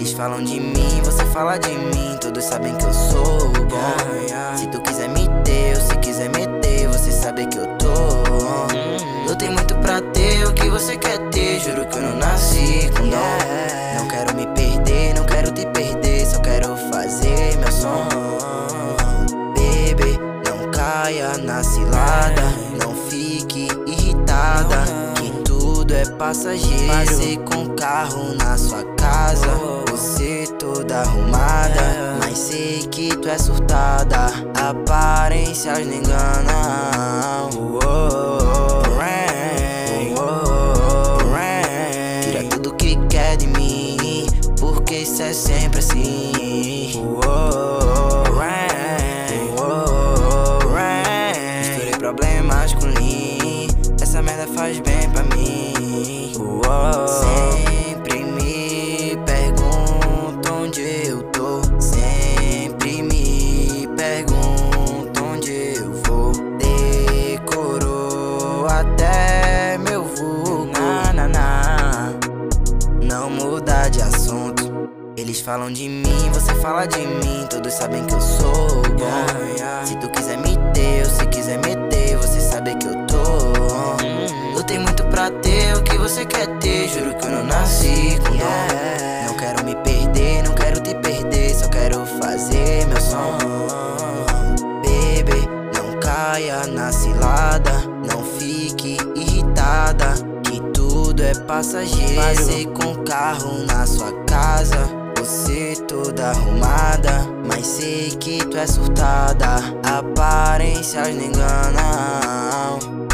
Eles falam de mim, você fala de mim, todos sabem que eu sou bom. Se tu quiser me ter, ou se quiser meter, você sabe que eu tô. Lutei muito pra ter o que você quer ter, juro que eu não nasci com dom. Não quero me perder, não quero te perder, só quero fazer meu som. Baby, não caia na cilada, não fique irritada, que tudo é passageiro. Passei com carro na sua casa, você toda arrumada, mas sei que tu é surtada, aparências não enganam. Tira tudo que quer de mim, porque isso é sempre assim. Misturei problemas com lean, essa merda faz bem pra mim. Sempre me pergunto onde eu tô, sempre me pergunto onde eu vou. Decorou até meu vulgo, não muda de assunto. Eles falam de mim, você fala de mim, todos sabem que eu sou bom. Se tu quiser me ter, ou se quiser meter, você sabe que eu tô. Lutei muito pra ter o que você quer ter, juro que eu não nasci com dom. Não quero me perder, não quero te perder, só quero fazer meu som. Baby, não caia na cilada, não fique irritada, que tudo é passageiro. Passei com carro na sua casa, você toda arrumada, mas sei que tu é surtada, aparências não enganam.